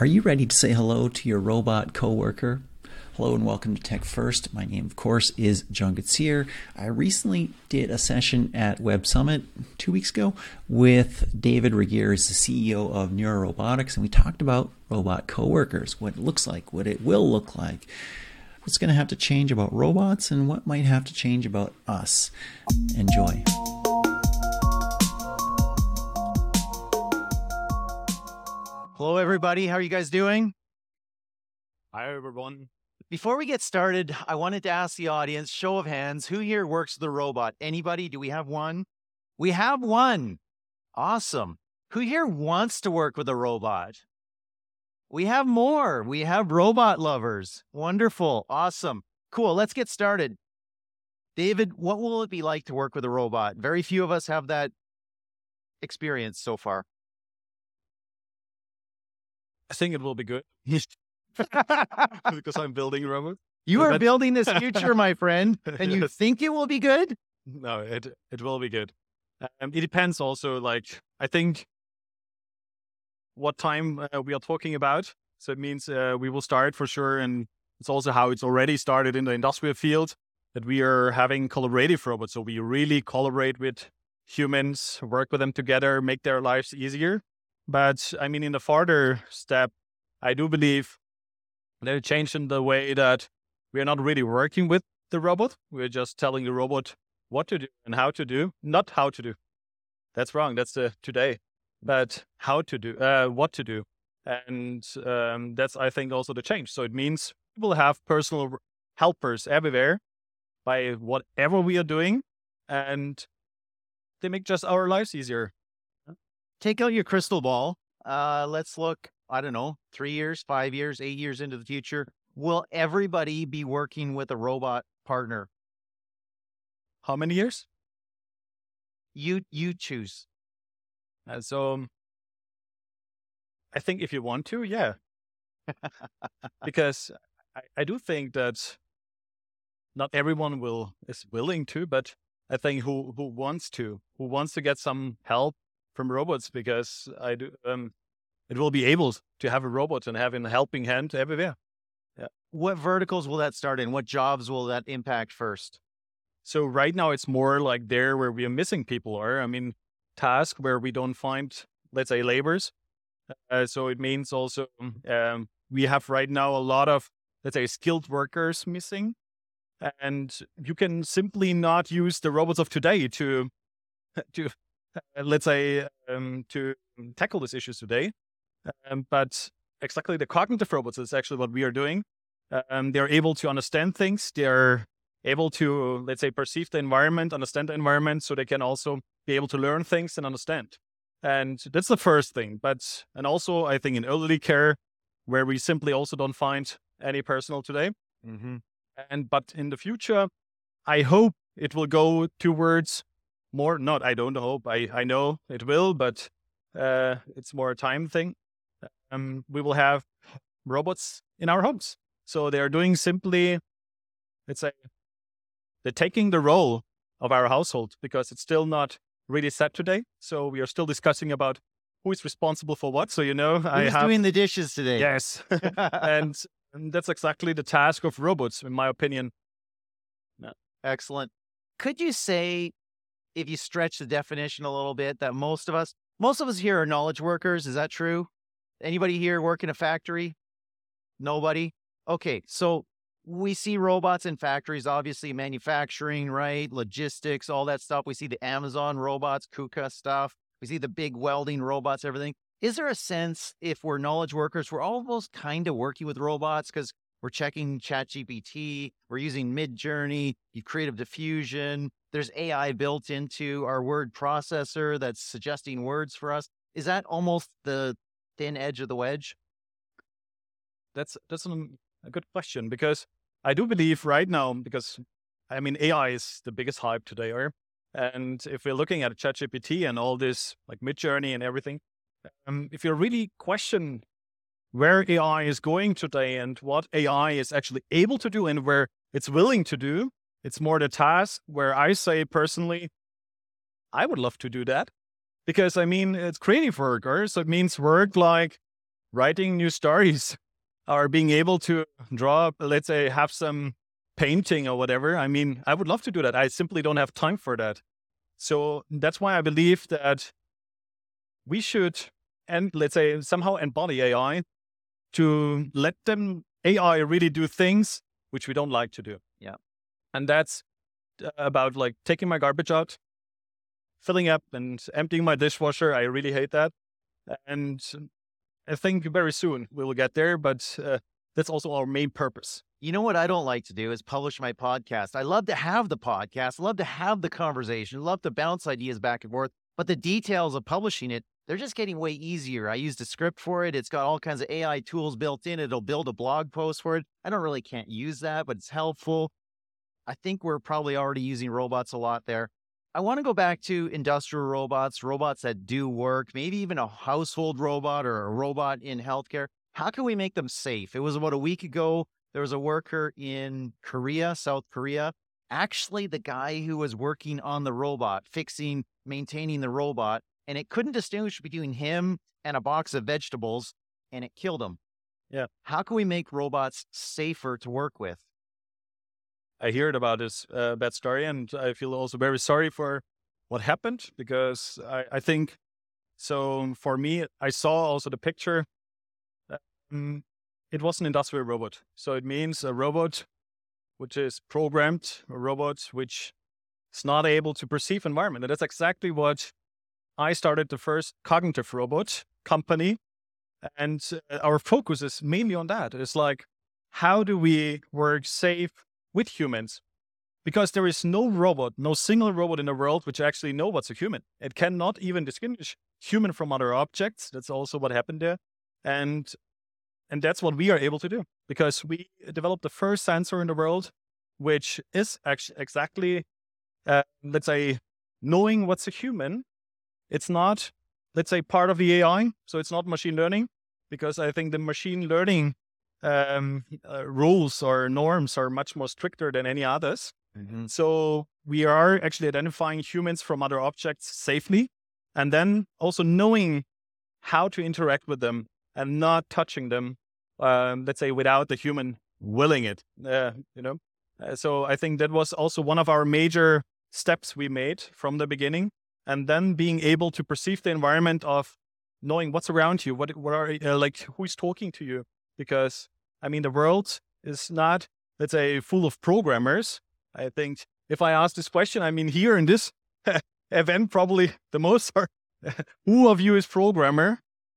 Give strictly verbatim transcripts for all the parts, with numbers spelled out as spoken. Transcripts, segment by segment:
Are you ready to say hello to your robot coworker? Hello and welcome to Tech First. My name, of course, is John Getzier. I recently did a session at Web Summit two weeks ago with David Regehr, the C E O of Neurorobotics, and we talked about robot coworkers, what it looks like, what it will look like, what's going to have to change about robots, and what might have to change about us. Enjoy. Hello, everybody. How are you guys doing? Hi, everyone. Before we get started, I wanted to ask the audience, show of hands, who here works with a robot? Anybody? Do we have one? We have one. Awesome. Who here wants to work with a robot? We have more. We have robot lovers. Wonderful. Awesome. Cool. Let's get started. David, what will it be like to work with a robot? Very few of us have that experience so far. I think it will be good because I'm building a robot. You So are that- building this future, my friend, and you Yes. think it will be good? No, it it will be good. Um, it depends also. Like I think what time uh, we are talking about. So it means uh, we will start for sure, and it's also how it's already started in the industrial field that we are having collaborative robots. So we really collaborate with humans, work with them together, make their lives easier. But I mean, in the farther step, I do believe that it changed in the way that we are not really working with the robot. We're just telling the robot what to do and how to do, not how to do. That's wrong. That's the today, but how to do, uh, what to do. And um, that's, I think, also the change. So it means we will have personal r- helpers everywhere by whatever we are doing, and they make just our lives easier. Take out your crystal ball. Uh, let's look, I don't know, three years, five years, eight years into the future. Will everybody be working with a robot partner? How many years? You you choose. Uh, so um, I think if you want to, yeah, because I, I do think that not everyone will is willing to, but I think who who wants to, who wants to get some help from robots, because I do um, it will be able to have a robot and have a helping hand everywhere. What verticals will that start in? What jobs will that impact first? So right now it's more like there where we are missing people are. I mean, task where we don't find, let's say, laborers. Uh, so it means also um, we have right now a lot of, let's say, skilled workers missing, and you can simply not use the robots of today to, to uh, let's say, um, to tackle these issues today. Um, but exactly the cognitive robots is actually what we are doing. Um, they're able to understand things. They're able to, let's say, perceive the environment, understand the environment, so they can also be able to learn things and understand. And that's the first thing. But, and also I think in elderly care, where we simply also don't find any personnel today. Mm-hmm. And, but in the future, I hope it will go towards more, not, I don't hope, I, I know it will, but uh, it's more a time thing. Um, we will have robots in our homes. So they are doing simply, let's say, they're taking the role of our household, because it's still not really set today. So we are still discussing about who is responsible for what. So, you know, I Who's have, doing the dishes today? yes. and, and that's exactly the task of robots, in my opinion. Excellent. Could you say, if you stretch the definition a little bit, that most of us, most of us here are knowledge workers? Is that true? Anybody here work in a factory? Nobody? Okay, so we see robots in factories, obviously manufacturing, right? Logistics, all that stuff. We see the Amazon robots, KUKA stuff. We see the big welding robots, everything. Is there a sense, if we're knowledge workers, we're almost kind of working with robots because we're checking ChatGPT, we're using Midjourney, Creative Diffusion, there's A I built into our word processor that's suggesting words for us. Is that almost the thin edge of the wedge? That's that's an, a good question, because I do believe right now, because I mean, A I is the biggest hype today, or and if we're looking at ChatGPT and all this like Midjourney and everything, um, if you really question where A I is going today and what A I is actually able to do and where it's willing to do, it's more the task where I say personally, I would love to do that, because I mean, it's creative work, or so it means work like writing new stories or being able to draw, let's say, have some painting or whatever. I mean, I would love to do that. I simply don't have time for that. So that's why I believe that we should, and let's say, somehow embody A I to let them, A I really do things which we don't like to do. Yeah. And that's about like taking my garbage out, filling up and emptying my dishwasher. I really hate that. And I think very soon we will get there, but uh, that's also our main purpose. You know what I don't like to do is publish my podcast. I love to have the podcast, love to have the conversation, love to bounce ideas back and forth, but the details of publishing it, they're just getting way easier. I used a script for it. It's got all kinds of A I tools built in. It'll build a blog post for it. I don't really can't use that, but it's helpful. I think we're probably already using robots a lot there. I want to go back to industrial robots, robots that do work, maybe even a household robot or a robot in healthcare. How can we make them safe? It was about a week ago. There was a worker in Korea, South Korea. Actually, the guy who was working on the robot, fixing, maintaining the robot, and it couldn't distinguish between him and a box of vegetables, and it killed him. Yeah. How can we make robots safer to work with? I heard about this uh, bad story, and I feel also very sorry for what happened, because I, I think, so for me, I saw also the picture. Um, it was an industrial robot. So it means a robot which is programmed, a robot which is not able to perceive environment. And that's exactly what I started the first cognitive robot company. And uh, our focus is mainly on that. It's like, how do we work safe with humans? Because there is no robot, no single robot in the world which actually know what's a human. It cannot even distinguish human from other objects. That's also what happened there. And and that's what we are able to do, because we developed the first sensor in the world, which is actually exactly, uh, let's say, knowing what's a human. It's not, let's say, part of the A I. So it's not machine learning, because I think the machine learning um, uh, rules or norms are much more stricter than any others. Mm-hmm. So we are actually identifying humans from other objects safely, and then also knowing how to interact with them and not touching them, um, let's say, without the human willing it, uh, you know. Uh, so I think that was also one of our major steps we made from the beginning, and then being able to perceive the environment of knowing what's around you, what what are uh, like who's talking to you, because I mean the world is not, let's say, full of programmers. I think if I ask this question, I mean here in this event, probably the most are who of you is programmer?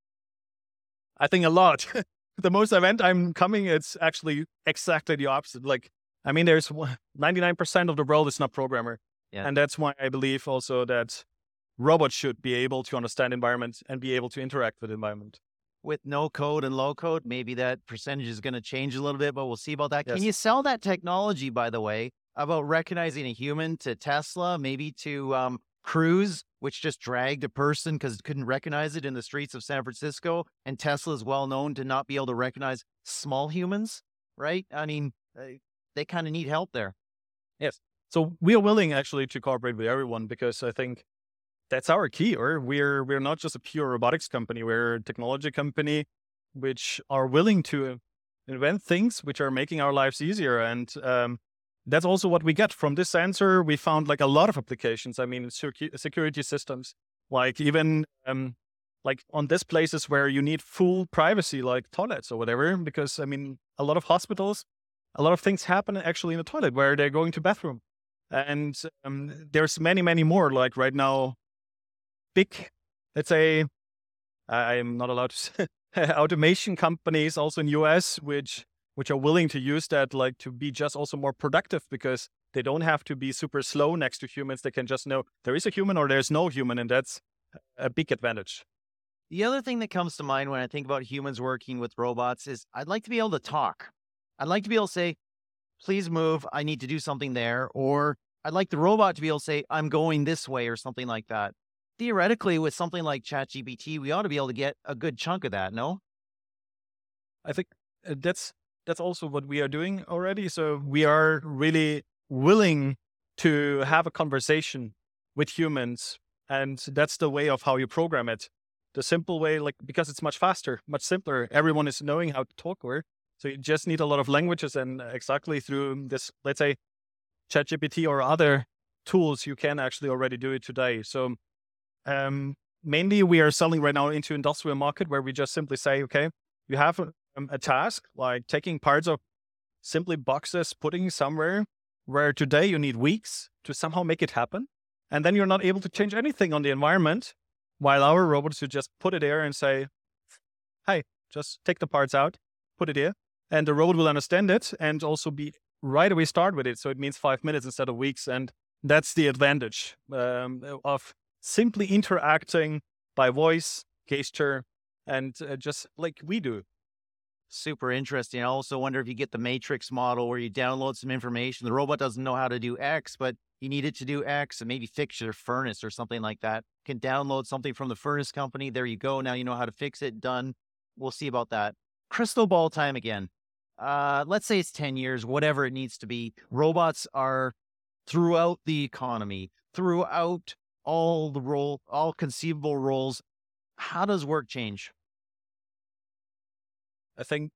I think a lot. The most event I'm coming, it's actually exactly the opposite. Like, I mean, there's ninety-nine percent of the world is not programmer. Yeah. And that's why I believe also that robots should be able to understand environment and be able to interact with environment. With no code and low code, maybe that percentage is going to change a little bit, but we'll see about that. Yes. Can you sell that technology, by the way, about recognizing a human to Tesla, maybe to um, Cruise, which just dragged a person because it couldn't recognize it in the streets of San Francisco? And Tesla is well known to not be able to recognize small humans, right? I mean, they, they kind of need help there. Yes. So we are willing actually to cooperate with everyone, because I think that's our key. Or we're we're not just a pure robotics company. We're a technology company which are willing to invent things which are making our lives easier. And um, that's also what we get from this sensor. We found like a lot of applications. I mean, secu- security systems, like even um, like on these places where you need full privacy, like toilets or whatever. Because I mean, a lot of hospitals, a lot of things happen actually in the toilet where they're going to bathroom. And um, there's many, many more, like right now, big, let's say, I'm not allowed to say, automation companies also in U S, which which are willing to use that, like to be just also more productive, because they don't have to be super slow next to humans. They can just know there is a human or there's no human, and that's a big advantage. The other thing that comes to mind when I think about humans working with robots is I'd like to be able to talk. I'd like to be able to say, please move, I need to do something there. Or I'd like the robot to be able to say, I'm going this way, or something like that. Theoretically, with something like ChatGPT, we ought to be able to get a good chunk of that, no? I think that's that's also what we are doing already. So we are really willing to have a conversation with humans, and that's the way of how you program it. the simple way, like, because it's much faster, much simpler. Everyone is knowing how to talk or so you just need a lot of languages, and exactly through this, let's say, ChatGPT or other tools, you can actually already do it today. So um, mainly we are selling right now into industrial market where we just simply say, okay, you have a, um, a task like taking parts of simply boxes, putting somewhere where today you need weeks to somehow make it happen. And then you're not able to change anything on the environment, while our robots, you just put it there and say, hey, just take the parts out, put it here. And the robot will understand it and also be right away start with it. So it means five minutes instead of weeks. And that's the advantage um, of simply interacting by voice, gesture, and uh, just like we do. Super interesting. I also wonder if you get the matrix model where you download some information. The robot doesn't know how to do X, but you need it to do X and maybe fix your furnace or something like that. You can download something from the furnace company. There you go. Now you know how to fix it. Done. We'll see about that. Crystal ball time again. Uh, let's say it's ten years, whatever it needs to be. Robots are throughout the economy, throughout all the role, all conceivable roles. How does work change? I think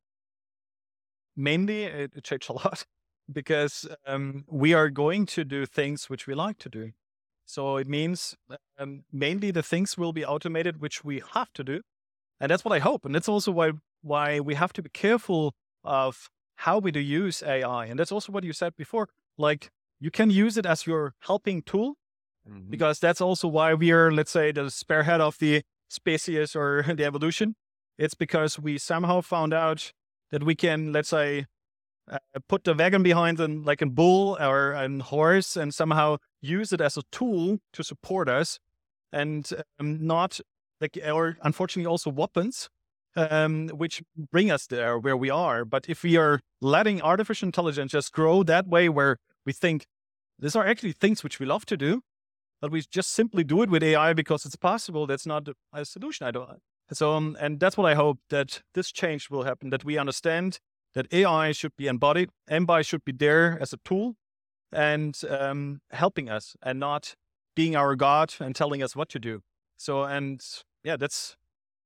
mainly it, it changed a lot because um, we are going to do things which we like to do. So it means um, mainly the things will be automated, which we have to do. And that's what I hope. And that's also why why we have to be careful of how we do use A I. And that's also what you said before. Like, you can use it as your helping tool, mm-hmm. because that's also why we are, let's say, the spearhead of the species or the evolution. It's because we somehow found out that we can, let's say, uh, put the wagon behind an, like a bull or a horse and somehow use it as a tool to support us, and um, not like, or unfortunately also weapons, um, which bring us there where we are. But if we are letting artificial intelligence just grow that way, where we think these are actually things which we love to do, but we just simply do it with A I because it's possible, that's not a solution. I don't. So, um, and that's what I hope, that this change will happen, that we understand that A I should be embodied, M B I should be there as a tool and um, helping us, and not being our God and telling us what to do. So, and yeah, that's...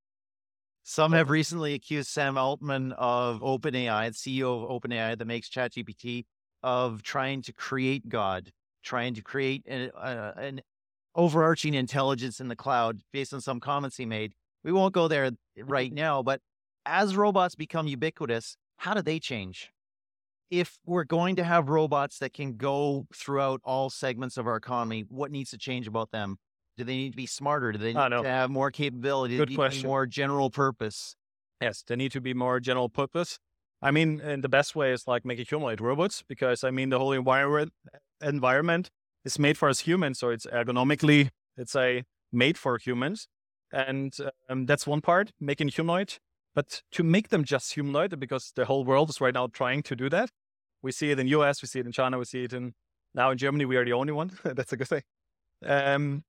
Some have recently accused Sam Altman of OpenAI, the C E O of OpenAI that makes ChatGPT, of trying to create God, trying to create an, uh, an overarching intelligence in the cloud based on some comments he made. We won't go there right now, but as robots become ubiquitous, how do they change? If we're going to have robots that can go throughout all segments of our economy, what needs to change about them? Do they need to be smarter? Do they need to have more capability? Good do they question. Need to be more general purpose? Yes, they need to be more general purpose. I mean, and the best way is like making humanoid robots, because I mean, the whole environment environment is made for us humans. So it's ergonomically, it's a made for humans. And um, that's one part, making humanoid. But to make them just humanoid, because the whole world is right now trying to do that. We see it in U S, we see it in China, we see it in, now in Germany, we are the only one. That's a good thing. Um,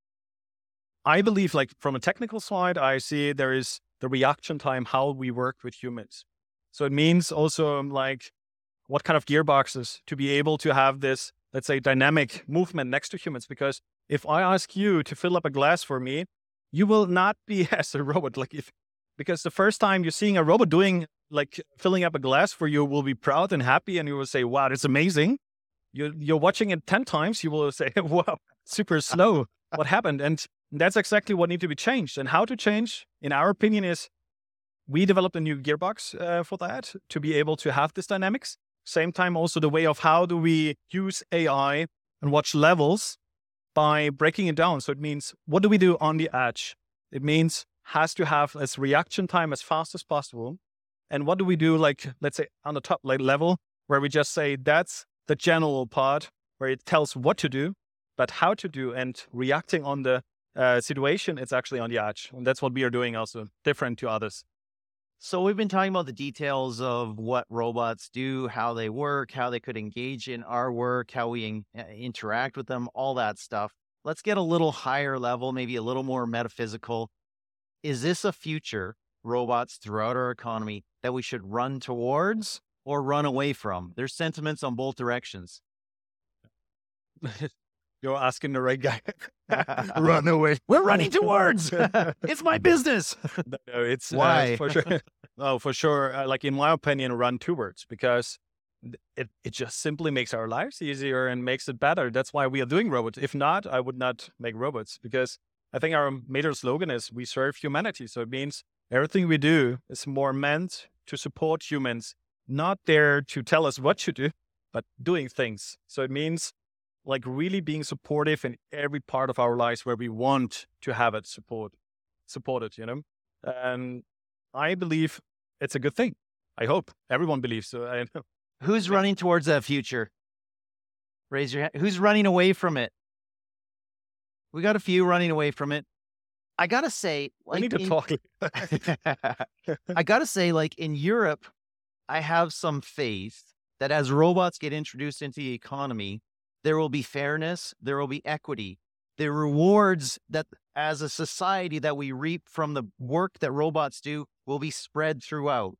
I believe, like, from a technical side, I see there is the reaction time, how we work with humans. So it means also um, like what kind of gearboxes to be able to have this, let's say, dynamic movement next to humans. Because if I ask you to fill up a glass for me, you will not be as a robot. Like if, because the first time you're seeing a robot doing, like, filling up a glass for you, will be proud and happy, and you will say, wow, that's amazing. You're, you're watching it ten times, you will say, wow, super slow. What happened? And that's exactly what needs to be changed. And how to change, in our opinion, is we developed a new gearbox uh, for that, to be able to have this dynamics. Same time, also the way of how do we use A I and watch levels by breaking it down. So it means, what do we do on the edge? It means has to have as reaction time as fast as possible. And what do we do, like, let's say on the top like level, where we just say that's the general part where it tells what to do, but how to do and reacting on the uh, situation, it's actually on the edge. And that's what we are doing, also different to others. So we've been talking about the details of what robots do, how they work, how they could engage in our work, how we in, uh, interact with them, all that stuff. Let's get a little higher level, maybe a little more metaphysical. Is this a future, robots throughout our economy, that we should run towards or run away from? There's sentiments on both directions. You're asking the right guy. Run away. We're running towards. It's my business. No, no, it's Why? Uh, for sure. Oh, for sure. Uh, like in my opinion, run towards, because it it just simply makes our lives easier and makes it better. That's why we are doing robots. If not, I would not make robots, because I think our major slogan is we serve humanity. So it means everything we do is more meant to support humans, not there to tell us what to do, but doing things. So it means like really being supportive in every part of our lives where we want to have it support, supported, you know? And I believe it's a good thing. I hope everyone believes so. I know. Who's running towards that future? Raise your hand. Who's running away from it? We got a few running away from it. I gotta say, like, we need to in, talk. I gotta say, like in Europe, I have some faith that as robots get introduced into the economy, there will be fairness, there will be equity. The rewards that as a society that we reap from the work that robots do will be spread throughout.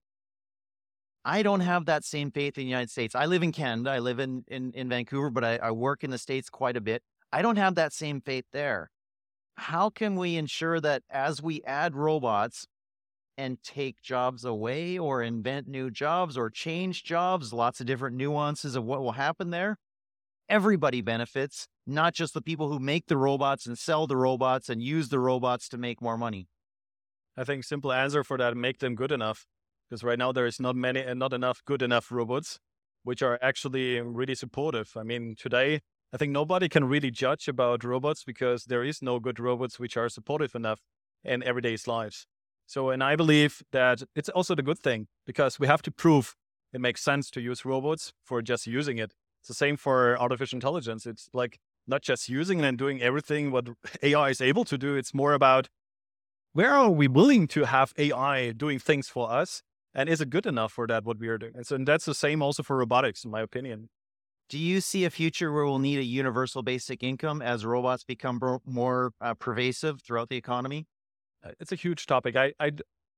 I don't have that same faith in the United States. I live in Canada. I live in, in, in Vancouver, but I, I work in the States quite a bit. I don't have that same faith there. How can we ensure that as we add robots and take jobs away or invent new jobs or change jobs, lots of different nuances of what will happen there, everybody benefits, not just the people who make the robots and sell the robots and use the robots to make more money? I think simple answer for that, make them good enough. Because right now there is not many and not enough good enough robots, which are actually really supportive. I mean, today, I think nobody can really judge about robots because there is no good robots which are supportive enough in everyday's lives. So, and I believe that it's also the good thing, because we have to prove it makes sense to use robots for just using it. It's the same for artificial intelligence. It's like not just using it and doing everything what A I is able to do. It's more about where are we willing to have A I doing things for us? And is it good enough for that, what we are doing? And so and that's the same also for robotics, in my opinion. Do you see a future where we'll need a universal basic income as robots become bro- more uh, pervasive throughout the economy? Uh, it's a huge topic. I, I,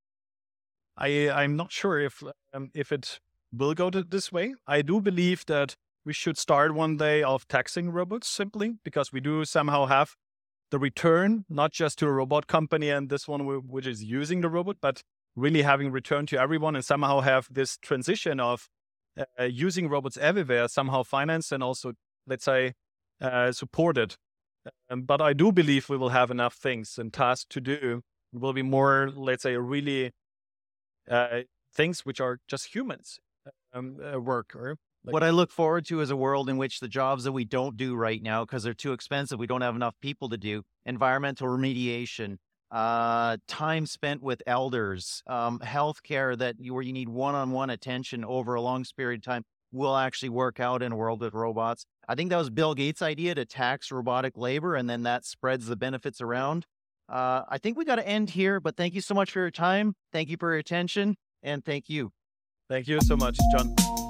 I, I'm not sure if um, if it will go to this way. I do believe that we should start one day of taxing robots simply because we do somehow have the return, not just to a robot company and this one w- which is using the robot, but really having return to everyone and somehow have this transition of uh, using robots everywhere, somehow financed and also, let's say, uh, supported. Um, but I do believe we will have enough things and tasks to do. It will be more, let's say, really uh, things which are just humans um, uh, work. Or like, what I look forward to is a world in which the jobs that we don't do right now because they're too expensive, we don't have enough people to do, environmental remediation, Uh, time spent with elders, um, healthcare that you, where you need one-on-one attention over a long period of time will actually work out in a world with robots. I think that was Bill Gates' idea to tax robotic labor, and then that spreads the benefits around. Uh, I think we got to end here, but thank you so much for your time. Thank you for your attention, and thank you. Thank you so much, John.